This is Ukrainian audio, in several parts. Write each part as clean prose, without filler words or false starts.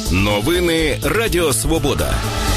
Новини Радіо Свобода.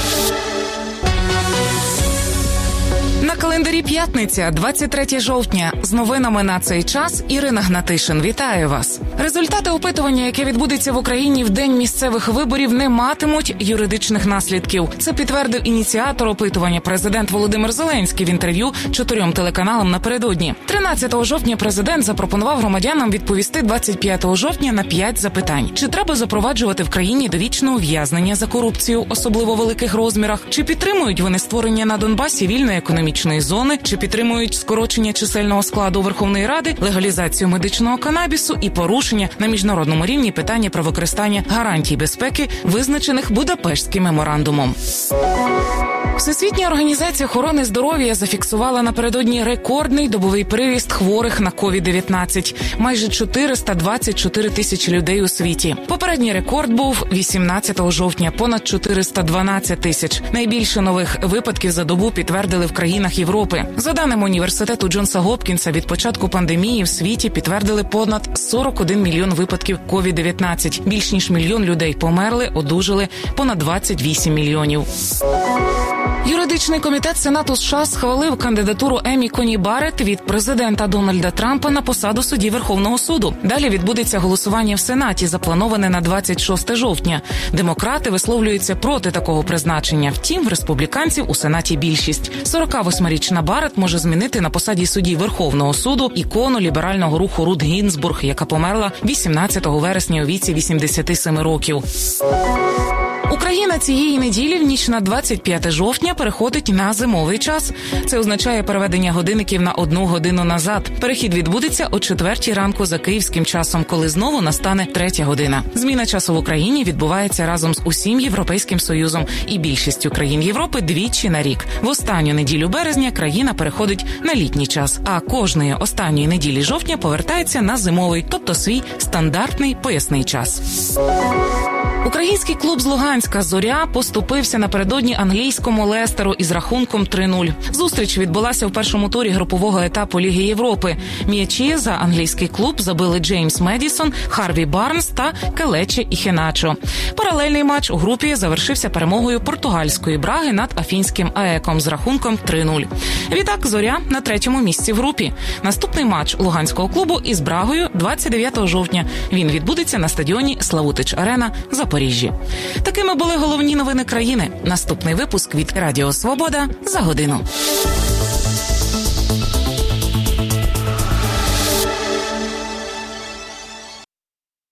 На календарі п'ятниця, 23 жовтня. З новинами на цей час Ірина Гнатишин. Вітаю вас. Результати опитування, яке відбудеться в Україні в день місцевих виборів, не матимуть юридичних наслідків. Це підтвердив ініціатор опитування президент Володимир Зеленський в інтерв'ю 4 телеканалам напередодні. 13 жовтня президент запропонував громадянам відповісти 25 жовтня на 5 запитань. Чи треба запроваджувати в країні довічне ув'язнення за корупцію, особливо в великих розмірах? Чи підтримують вони створення на Донбасі вільної економічної зони, чи підтримують скорочення чисельного складу Верховної Ради, легалізацію медичного канабісу і порушення на міжнародному рівні питання про використання гарантій безпеки, визначених Будапештським меморандумом. Всесвітня організація охорони здоров'я зафіксувала напередодні рекордний добовий приріст хворих на COVID-19 – майже 424 тисячі людей у світі. Попередній рекорд був 18 жовтня – понад 412 тисяч. Найбільше нових випадків за добу підтвердили в країнах Європи. За даними університету Джонса Гопкінса, від початку пандемії в світі підтвердили понад 41 мільйон випадків COVID-19. Більш ніж мільйон людей померли, одужали понад 28 мільйонів. Юридичний комітет Сенату США схвалив кандидатуру Емі Коні Барретт від президента Дональда Трампа на посаду судді Верховного суду. Далі відбудеться голосування в Сенаті, заплановане на 26 жовтня. Демократи висловлюються проти такого призначення. Втім, в республіканців у Сенаті більшість. 48-річна Барретт може змінити на посаді судді Верховного суду ікону ліберального руху Рут Гінзбург, яка померла 18 вересня у віці 87 років. Україна цієї неділі в ніч на 25 жовтня переходить на зимовий час. Це означає переведення годинників на 1 годину назад. Перехід відбудеться о 4 ранку за київським часом, коли знову настане 3 година. Зміна часу в Україні відбувається разом з усім Європейським Союзом і більшістю країн Європи двічі на рік. В останню неділю березня країна переходить на літній час, а кожної останньої неділі жовтня повертається на зимовий, тобто свій стандартний поясний час. Український клуб з Луганська «Зоря» поступився напередодні англійському Лестеру із рахунком 3-0. Зустріч відбулася в першому турі групового етапу Ліги Європи. М'ячі за англійський клуб забили Джеймс Медісон, Харві Барнс та Келече Іхеначо. Паралельний матч у групі завершився перемогою португальської Браги над афінським АЕКом з рахунком 3-0. Відтак «Зоря» на 3-му місці в групі. Наступний матч Луганського клубу із Брагою 29 жовтня. Він відбудеться на стадіоні Славутич-Арена, Запоріжжя. Такими були головні новини країни. Наступний випуск від Радіо Свобода за годину.